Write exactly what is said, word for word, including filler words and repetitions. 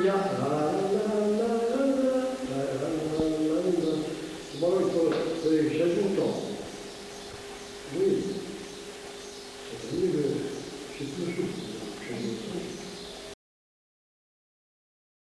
ea, la la la la la la la la la la. Mă rog să ieșesc un ton. Nu este. Și nu știu.